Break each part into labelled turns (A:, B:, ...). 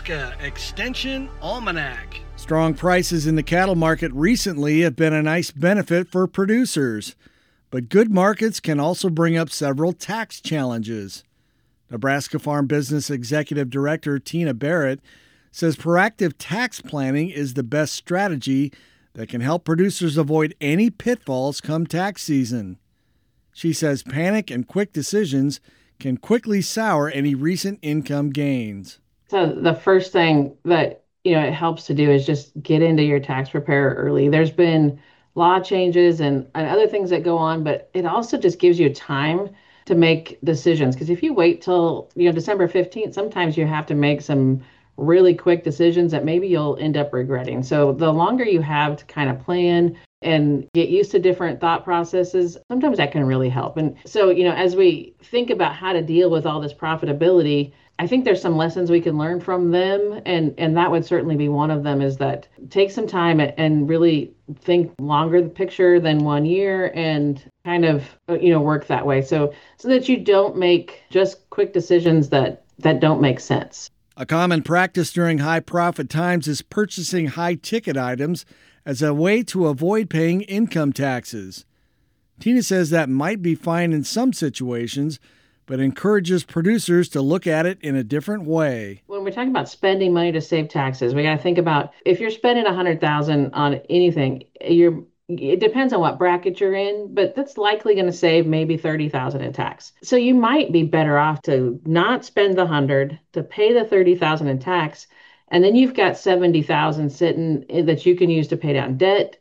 A: Nebraska Extension Almanac.
B: Strong prices in the cattle market recently have been a nice benefit for producers, but good markets can also bring up several tax challenges. Nebraska Farm Business Executive Director Tina Barrett says proactive tax planning is the best strategy that can help producers avoid any pitfalls come tax season. She says panic and quick decisions can quickly sour any recent income gains.
C: So the first thing that it helps to do is just get into your tax preparer early. There's been law changes and other things that go on, but it also just gives you time to make decisions. Because if you wait till December 15th, sometimes you have to make some really quick decisions that maybe you'll end up regretting. So the longer you have to kind of plan and get used to different thought processes, sometimes that can really help. And so, as we think about how to deal with all this profitability, I think there's some lessons we can learn from them. And that would certainly be one of them, is that take some time and really think longer the picture than 1 year and kind of, work that way. So that you don't make just quick decisions that don't make sense.
B: A common practice during high profit times is purchasing high ticket items as a way to avoid paying income taxes. Tina says that might be fine in some situations, but encourages producers to look at it in a different way.
C: When we're talking about spending money to save taxes, we got to think about if you're spending $100,000 on anything, it depends on what bracket you're in, but that's likely going to save maybe $30,000 in tax. So you might be better off to not spend the $100,000 to pay the $30,000 in tax, and then you've got $70,000 sitting that you can use to pay down debt,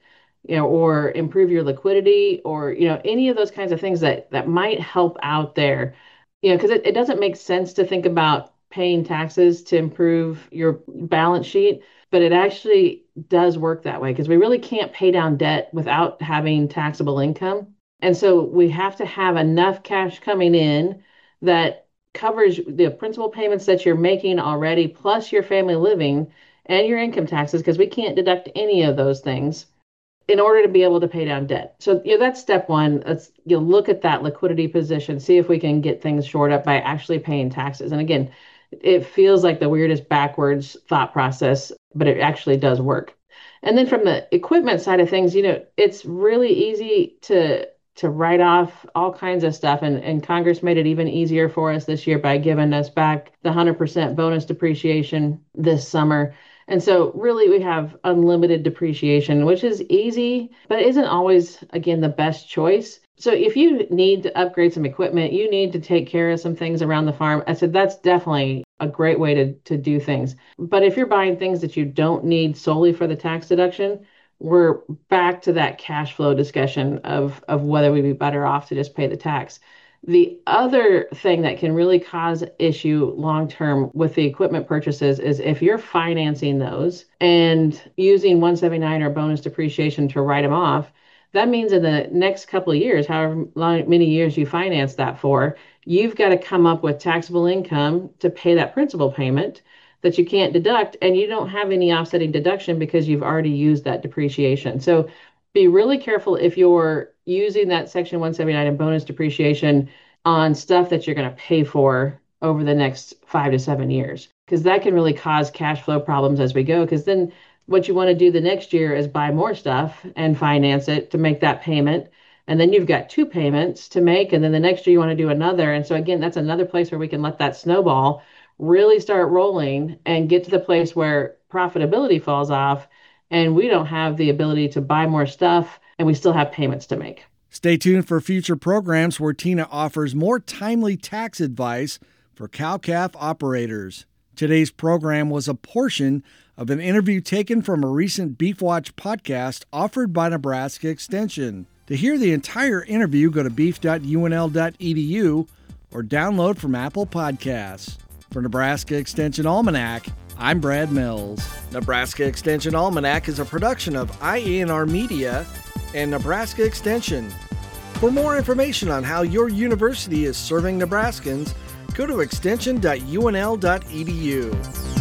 C: or improve your liquidity, or any of those kinds of things that might help out there. Because it doesn't make sense to think about paying taxes to improve your balance sheet, but it actually does work that way, because we really can't pay down debt without having taxable income. And so we have to have enough cash coming in that covers the principal payments that you're making already, plus your family living and your income taxes, because we can't deduct any of those things in order to be able to pay down debt. So that's step one. You'll look at that liquidity position, see if we can get things shored up by actually paying taxes. And again, it feels like the weirdest backwards thought process, but it actually does work. And then from the equipment side of things, it's really easy to write off all kinds of stuff. And Congress made it even easier for us this year by giving us back the 100% bonus depreciation this summer. And so really we have unlimited depreciation, which is easy, but isn't always, again, the best choice. So if you need to upgrade some equipment, you need to take care of some things around the farm, I said that's definitely a great way to do things. But if you're buying things that you don't need solely for the tax deduction, we're back to that cash flow discussion of whether we'd be better off to just pay the tax. The other thing that can really cause issue long-term with the equipment purchases is if you're financing those and using 179 or bonus depreciation to write them off, that means in the next couple of years, however many years you finance that for, you've got to come up with taxable income to pay that principal payment that you can't deduct, and you don't have any offsetting deduction because you've already used that depreciation. So be really careful if you're using that Section 179 and bonus depreciation on stuff that you're going to pay for over the next 5 to 7 years, because that can really cause cash flow problems as we go. Because then what you want to do the next year is buy more stuff and finance it to make that payment. And then you've got 2 payments to make. And then the next year you want to do another. And so again, that's another place where we can let that snowball really start rolling and get to the place where profitability falls off and we don't have the ability to buy more stuff and we still have payments to make.
B: Stay tuned for future programs where Tina offers more timely tax advice for cow-calf operators. Today's program was a portion of an interview taken from a recent Beef Watch podcast offered by Nebraska Extension. To hear the entire interview, go to beef.unl.edu or download from Apple Podcasts. For Nebraska Extension Almanac, I'm Brad Mills. Nebraska Extension Almanac is a production of IANR Media and Nebraska Extension. For more information on how your university is serving Nebraskans, go to extension.unl.edu.